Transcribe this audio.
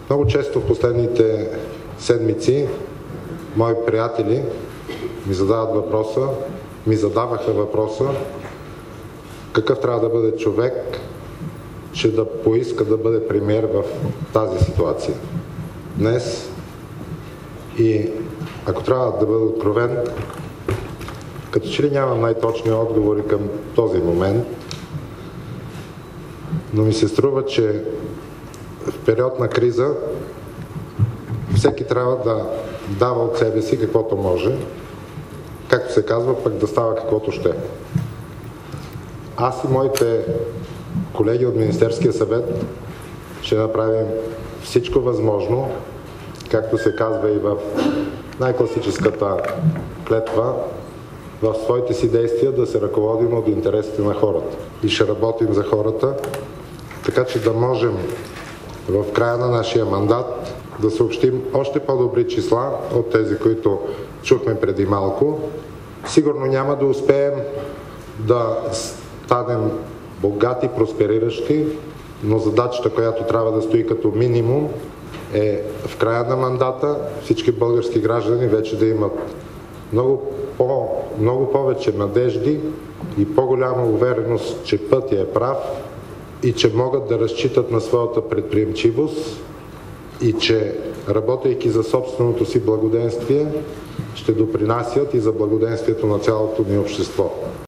Много често в последните седмици мои приятели ми задаваха въпроса какъв трябва да бъде човек, че да поиска да бъде премиер в тази ситуация. Днес, и ако трябва да бъда откровен, като че ли нямам най-точни отговори към този момент, но ми се струва, че в период на криза всеки трябва да дава от себе си каквото може, както се казва, пък да става каквото ще. Аз и моите колеги от Министерския съвет ще направим всичко възможно, както се казва и в най-класическата клетва, в своите си действия да се ръководим от интересите на хората. И ще работим за хората, така че да можем в края на нашия мандат да съобщим още по-добри числа от тези, които чухме преди малко. Сигурно няма да успеем да станем богати, проспериращи, но задачата, която трябва да стои като минимум, е в края на мандата всички български граждани вече да имат много повече надежди и по-голяма увереност, че пътя е прав и че могат да разчитат на своята предприемчивост и че, работейки за собственото си благоденствие, ще допринасят и за благоденствието на цялото ни общество.